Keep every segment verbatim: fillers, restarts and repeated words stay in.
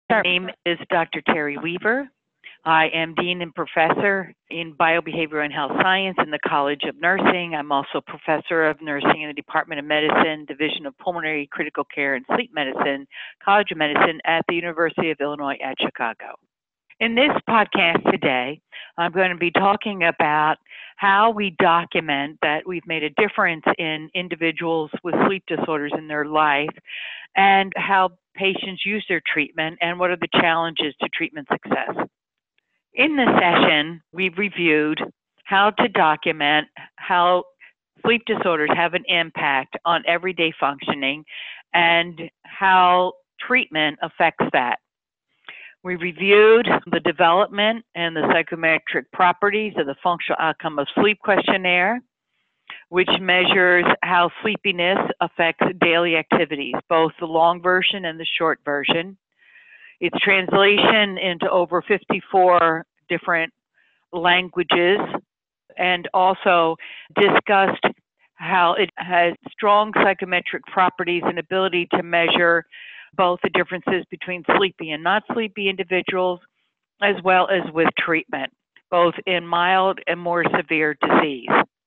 My name is Doctor Terry Weaver. I am Dean and Professor in Biobehavioral and Health Science in the College of Nursing. I'm also Professor of Nursing in the Department of Medicine, Division of Pulmonary Critical Care and Sleep Medicine, College of Medicine at the University of Illinois at Chicago. In this podcast today, I'm going to be talking about how we document that we've made a difference in individuals with sleep disorders in their life and how patients use their treatment and what are the challenges to treatment success. In this session, we've reviewed how to document how sleep disorders have an impact on everyday functioning and how treatment affects that. We reviewed the development and the psychometric properties of the Functional Outcome of Sleep Questionnaire, which measures how sleepiness affects daily activities, both the long version and the short version. Its translation into over fifty-four different languages, and also discussed how it has strong psychometric properties and ability to measure both the differences between sleepy and not sleepy individuals, as well as with treatment, both in mild and more severe disease.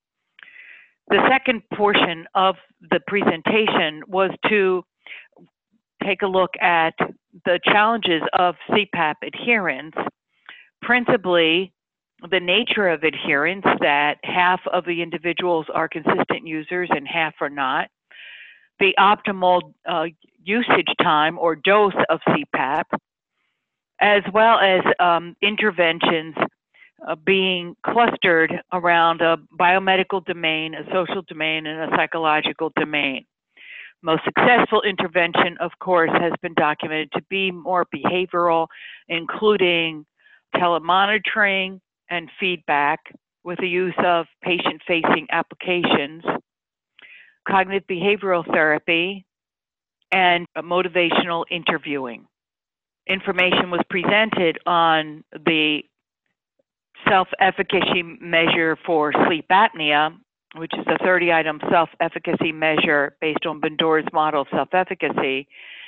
The second portion of the presentation was to take a look at the challenges of C PAP adherence, principally the nature of adherence, that half of the individuals are consistent users and half are not, the optimal uh, usage time or dose of C PAP, as well as um, interventions uh, being clustered around a biomedical domain, a social domain, and a psychological domain. Most successful intervention, of course, has been documented to be more behavioral, including telemonitoring and feedback with the use of patient-facing applications, cognitive behavioral therapy, and motivational interviewing. Information was presented on the self-efficacy measure for sleep apnea, which is a thirty item self-efficacy measure based on Bandura's model of self-efficacy,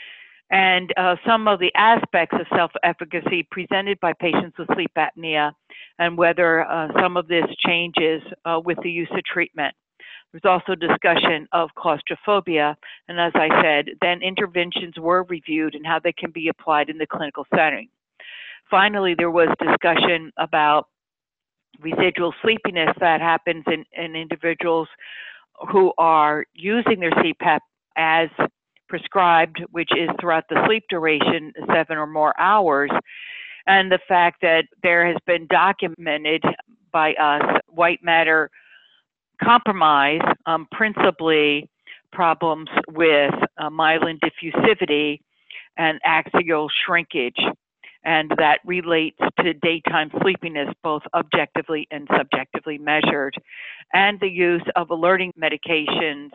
and uh, some of the aspects of self-efficacy presented by patients with sleep apnea and whether uh, some of this changes uh, with the use of treatment. There's also discussion of claustrophobia, and as I said, then interventions were reviewed and how they can be applied in the clinical setting. Finally, there was discussion about residual sleepiness that happens in, in individuals who are using their C PAP as prescribed, which is throughout the sleep duration, seven or more hours, and the fact that there has been documented by us white matter compromise, um, principally problems with uh, myelin diffusivity and axial shrinkage, and that relates to daytime sleepiness, both objectively and subjectively measured, and the use of alerting medications,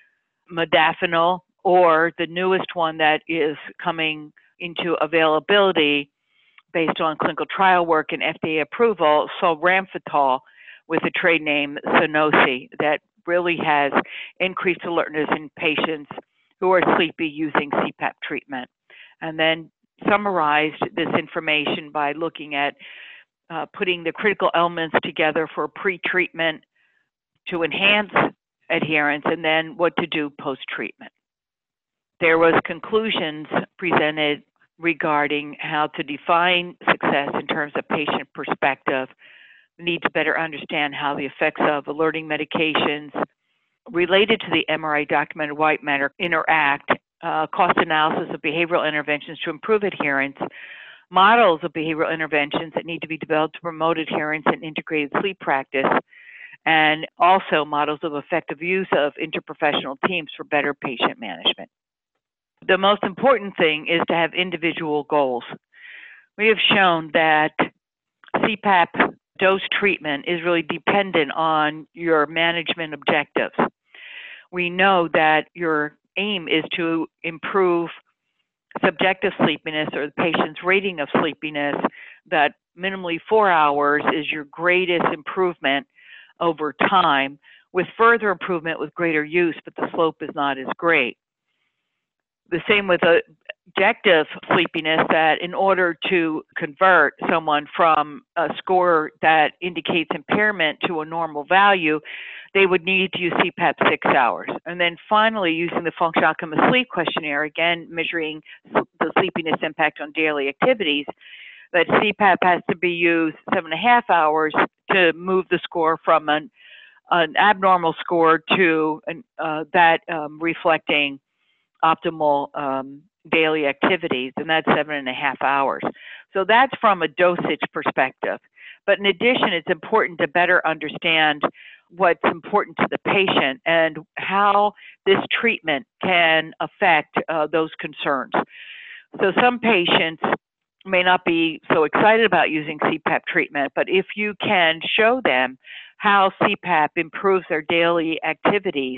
modafinil, or the newest one that is coming into availability based on clinical trial work and F D A approval, solriamfetol, with a trade name Sunosi, that really has increased alertness in patients who are sleepy using C PAP treatment. And then summarized this information by looking at uh, putting the critical elements together for pre-treatment to enhance adherence, and then what to do post-treatment. There was conclusions presented regarding how to define success in terms of patient perspective. We need to better understand how the effects of alerting medications related to the M R I documented white matter interact, uh, cost analysis of behavioral interventions to improve adherence, models of behavioral interventions that need to be developed to promote adherence and integrated sleep practice, and also models of effective use of interprofessional teams for better patient management. The most important thing is to have individual goals. We have shown that C PAP dose treatment is really dependent on your management objectives. We know that your aim is to improve subjective sleepiness, or the patient's rating of sleepiness, that minimally four hours is your greatest improvement over time, with further improvement with greater use, but the slope is not as great. The same with a subjective sleepiness, that in order to convert someone from a score that indicates impairment to a normal value, they would need to use C PAP six hours. And then finally, using the Functional Outcome of Sleep Questionnaire, again measuring the sleepiness impact on daily activities, that C PAP has to be used seven and a half hours to move the score from an, an abnormal score to an, uh, that um, reflecting optimal um, daily activities, and that's seven and a half hours. So that's from a dosage perspective. But in addition, it's important to better understand what's important to the patient and how this treatment can affect uh, those concerns. So some patients may not be so excited about using C PAP treatment, but if you can show them how C PAP improves their daily activities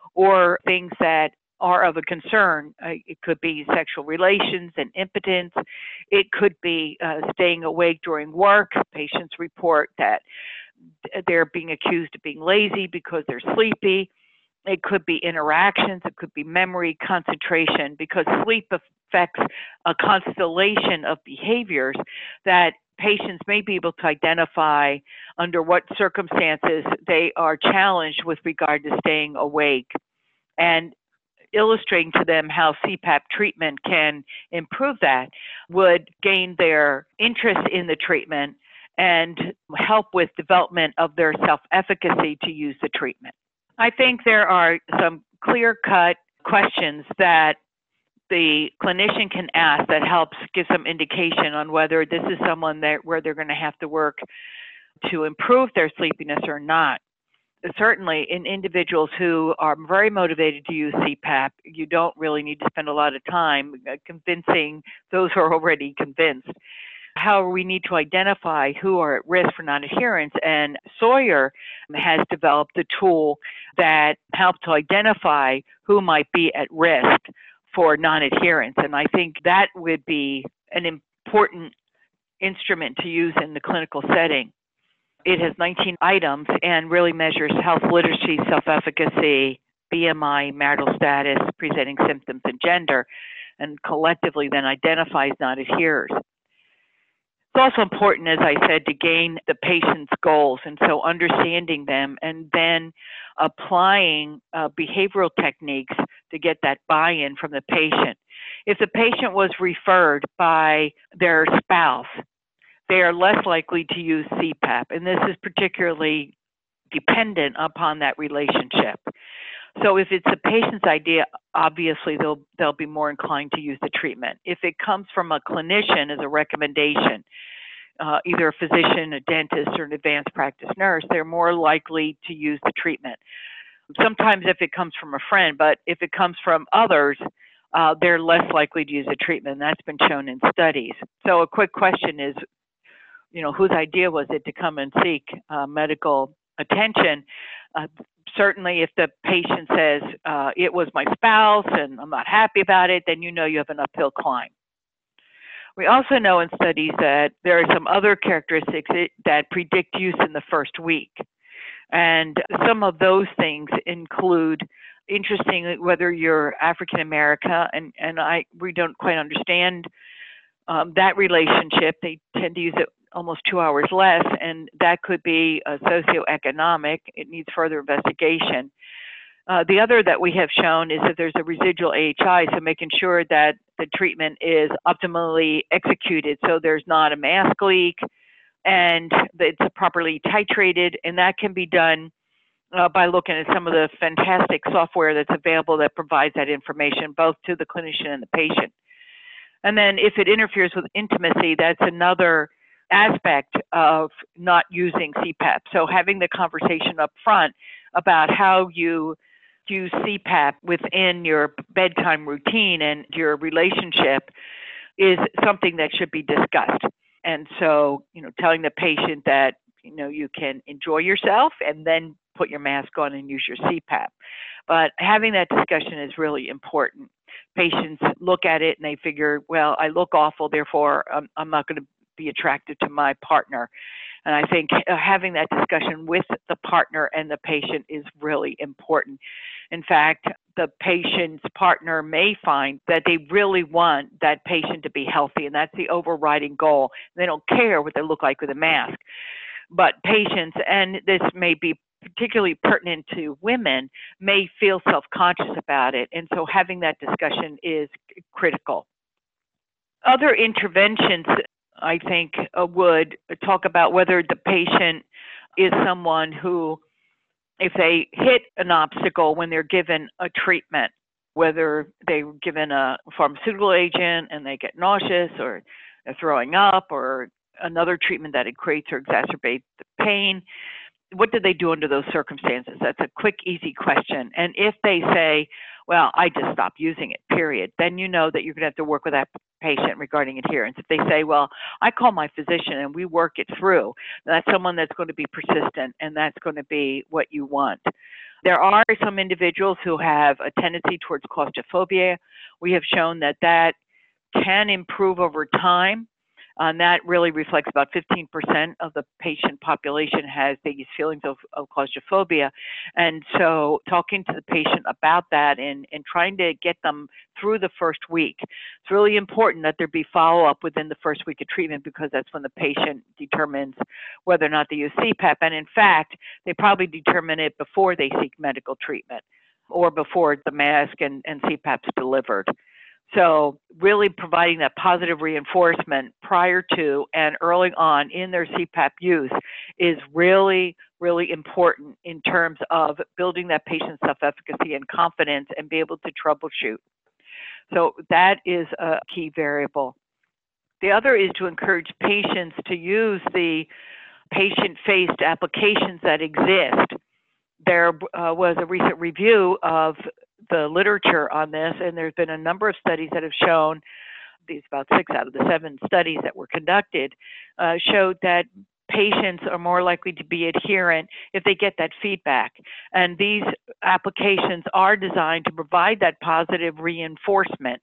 or things that are of a concern, uh, it could be sexual relations and impotence, it could be uh, staying awake during work. Patients report that they're being accused of being lazy because they're sleepy. It could be interactions, it could be memory, concentration, because sleep affects a constellation of behaviors that patients may be able to identify under what circumstances they are challenged with regard to staying awake, and illustrating to them how C PAP treatment can improve that would gain their interest in the treatment and help with development of their self-efficacy to use the treatment. I think there are some clear-cut questions that the clinician can ask that helps give some indication on whether this is someone that where they're going to have to work to improve their sleepiness or not. Certainly, in individuals who are very motivated to use C PAP, you don't really need to spend a lot of time convincing those who are already convinced. However, we need to identify who are at risk for non-adherence, and Sawyer has developed a tool that helps to identify who might be at risk for non-adherence, and I think that would be an important instrument to use in the clinical setting. It has nineteen items and really measures health literacy, self-efficacy, B M I, marital status, presenting symptoms, and gender, and collectively then identifies non-adherers. It's also important, as I said, to gain the patient's goals, and so understanding them and then applying uh, behavioral techniques to get that buy-in from the patient. If the patient was referred by their spouse, they are less likely to use C PAP, and this is particularly dependent upon that relationship. So if it's the patient's idea, obviously they'll they'll be more inclined to use the treatment. If it comes from a clinician as a recommendation, uh, either a physician, a dentist, or an advanced practice nurse, they're more likely to use the treatment. Sometimes if it comes from a friend, but if it comes from others, uh, they're less likely to use the treatment. That's been shown in studies. So a quick question is, you know, whose idea was it to come and seek uh, medical attention? Uh, certainly if the patient says, uh, it was my spouse and I'm not happy about it, then you know you have an uphill climb. We also know in studies that there are some other characteristics that predict use in the first week. And some of those things include, interestingly, whether you're African American, and, and I we don't quite understand um, that relationship. They tend to use it almost two hours less, and that could be uh, socioeconomic. It needs further investigation. Uh, the other that we have shown is that there's a residual A H I, so making sure that the treatment is optimally executed, so there's not a mask leak and it's properly titrated, and that can be done uh, by looking at some of the fantastic software that's available that provides that information both to the clinician and the patient. And then if it interferes with intimacy, that's another aspect of not using C PAP. So having the conversation up front about how you use C PAP within your bedtime routine and your relationship is something that should be discussed. And so, you know, telling the patient that, you know, you can enjoy yourself and then put your mask on and use your C PAP. But having that discussion is really important. Patients look at it and they figure, well, I look awful, therefore I'm, I'm not going to be attracted to my partner. And I think uh, having that discussion with the partner and the patient is really important. In fact, the patient's partner may find that they really want that patient to be healthy, and that's the overriding goal. They don't care what they look like with a mask. But patients, and this may be particularly pertinent to women, may feel self-conscious about it. And so having that discussion is critical. Other interventions, I think, uh, would talk about whether the patient is someone who, if they hit an obstacle when they're given a treatment, whether they're given a pharmaceutical agent and they get nauseous or they're throwing up, or another treatment that it creates or exacerbates the pain, what do they do under those circumstances? That's a quick, easy question. And if they say, well, I just stopped using it, period, then you know that you're going to have to work with that patient regarding adherence. If they say, well, I call my physician and we work it through, that's someone that's going to be persistent, and that's going to be what you want. There are some individuals who have a tendency towards claustrophobia. We have shown that that can improve over time. And that really reflects about fifteen percent of the patient population has these feelings of, of claustrophobia. And so talking to the patient about that and, and trying to get them through the first week. It's really important that there be follow-up within the first week of treatment, because that's when the patient determines whether or not they use C PAP. And in fact, they probably determine it before they seek medical treatment or before the mask and, and C PAP's delivered. So really providing that positive reinforcement prior to and early on in their C PAP use is really, really important in terms of building that patient's self-efficacy and confidence and be able to troubleshoot. So that is a key variable. The other is to encourage patients to use the patient-faced applications that exist. There uh, was a recent review of the literature on this, and there's been a number of studies that have shown, these about six out of the seven studies that were conducted, uh, showed that patients are more likely to be adherent if they get that feedback. And these applications are designed to provide that positive reinforcement,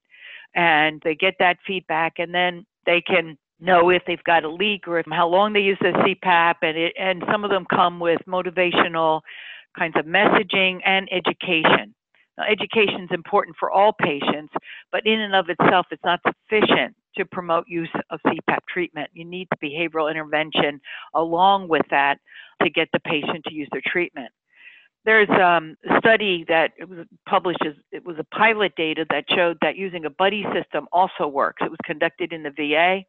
and they get that feedback, and then they can know if they've got a leak or if, how long they use the C PAP, and, it, and some of them come with motivational kinds of messaging and education. Now, education is important for all patients, but in and of itself, it's not sufficient to promote use of C PAP treatment. You need the behavioral intervention along with that to get the patient to use their treatment. There's um, a study that it was published, as, it was a pilot data that showed that using a buddy system also works. It was conducted in the V A.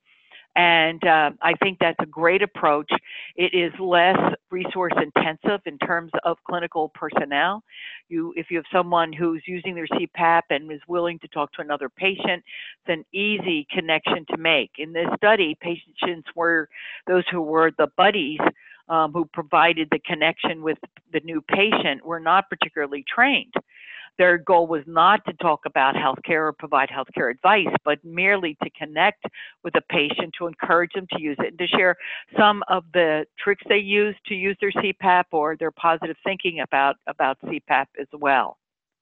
And uh, I think that's a great approach. It is less resource intensive in terms of clinical personnel. You, if you have someone who's using their C PAP and is willing to talk to another patient, it's an easy connection to make. In this study, patients were those who were the buddies um, who provided the connection with the new patient were not particularly trained. Their goal was not to talk about healthcare or provide healthcare advice, but merely to connect with a patient, to encourage them to use it, and to share some of the tricks they use to use their C PAP or their positive thinking about, about C PAP as well.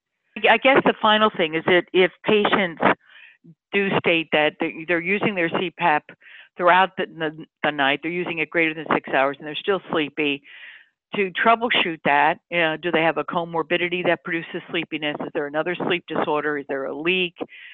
I guess the final thing is that if patients do state that they're using their C PAP throughout the, the, the night, they're using it greater than six hours, and they're still sleepy, to troubleshoot that, you know, do they have a comorbidity that produces sleepiness? Is there another sleep disorder? Is there a leak?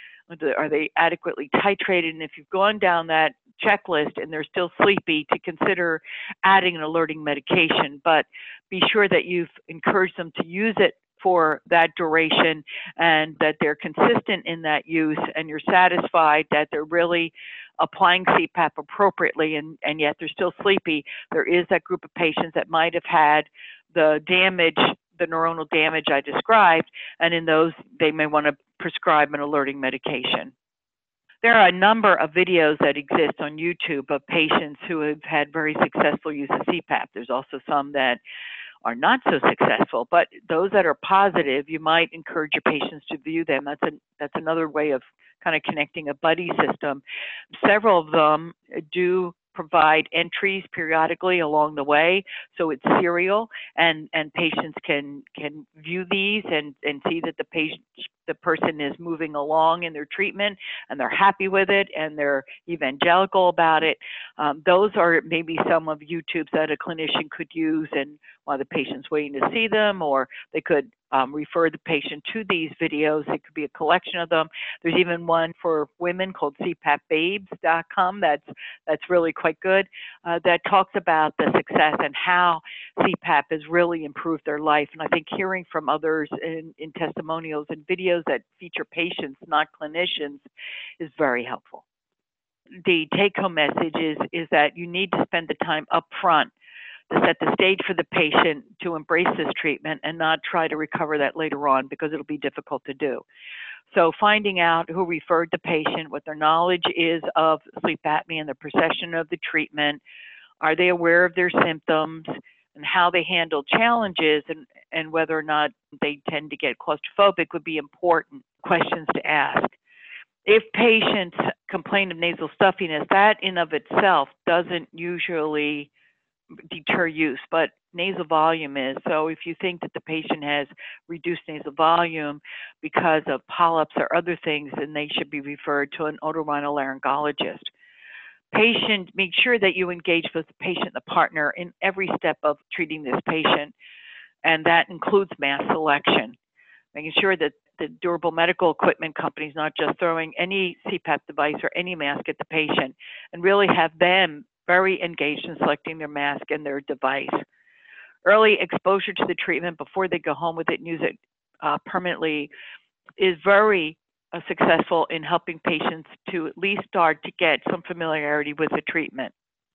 Are they adequately titrated? And if you've gone down that checklist and they're still sleepy, to consider adding an alerting medication. But be sure that you've encouraged them to use it for that duration and that they're consistent in that use, and you're satisfied that they're really applying C PAP appropriately, and, and yet they're still sleepy. There is that group of patients that might have had the damage, the neuronal damage I described, and in those, they may want to prescribe an alerting medication. There are a number of videos that exist on YouTube of patients who have had very successful use of C PAP. There's also some that are not so successful, but those that are positive, you might encourage your patients to view them. That's a, that's another way of kind of connecting a buddy system. Several of them do provide entries periodically along the way, so it's serial, and, and patients can can view these and, and see that the patient the person is moving along in their treatment and they're happy with it and they're evangelical about it. Um, those are maybe some of YouTubes that a clinician could use and while the patient's waiting to see them, or they could um, refer the patient to these videos. It could be a collection of them. There's even one for women called C PAP babes dot com that's that's really quite good, uh, that talks about the success and how C PAP has really improved their life. And I think hearing from others in, in testimonials and videos that feature patients, not clinicians, is very helpful. The take-home message is, is that you need to spend the time up front to set the stage for the patient to embrace this treatment and not try to recover that later on, because it'll be difficult to do. So finding out who referred the patient, what their knowledge is of sleep apnea and the procession of the treatment, are they aware of their symptoms, and how they handle challenges, and, and whether or not they tend to get claustrophobic would be important questions to ask. If patients complain of nasal stuffiness, that in of itself doesn't usually deter use, but nasal volume is. So if you think that the patient has reduced nasal volume because of polyps or other things, then they should be referred to an otorhinolaryngologist. Patient, make sure that you engage with the patient, the partner, in every step of treating this patient, and that includes mask selection. Making sure that the durable medical equipment company is not just throwing any C PAP device or any mask at the patient, and really have them very engaged in selecting their mask and their device. Early exposure to the treatment before they go home with it and use it uh, permanently is very uh, successful in helping patients to at least start to get some familiarity with the treatment.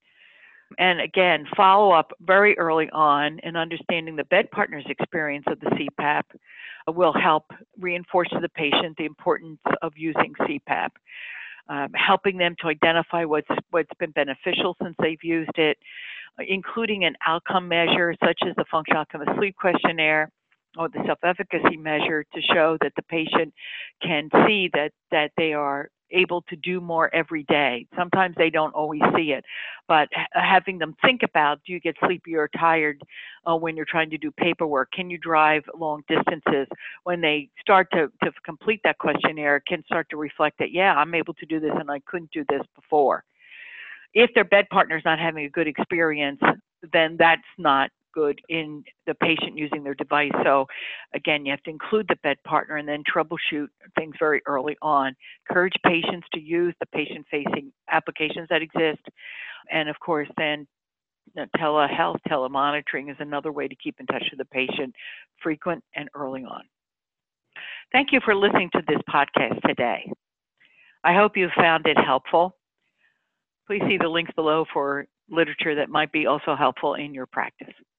And again, follow up very early on, and understanding the bed partner's experience of the C PAP will help reinforce to the patient the importance of using C PAP. Um, helping them to identify what's what's been beneficial since they've used it, including an outcome measure such as the Functional Outcome of Sleep Questionnaire or the self-efficacy measure, to show that the patient can see that that they are able to do more every day. Sometimes they don't always see it, but having them think about, do you get sleepy or tired uh, when you're trying to do paperwork? Can you drive long distances? When they start to, to complete that questionnaire, can start to reflect that, yeah, I'm able to do this and I couldn't do this before. If their bed partner's not having a good experience, then that's not good in the patient using their device. So again, you have to include the bed partner and then troubleshoot things very early on. Encourage patients to use the patient-facing applications that exist. And of course, then you know, telehealth, telemonitoring is another way to keep in touch with the patient, frequent and early on. Thank you for listening to this podcast today. I hope you found it helpful. Please see the links below for literature that might be also helpful in your practice.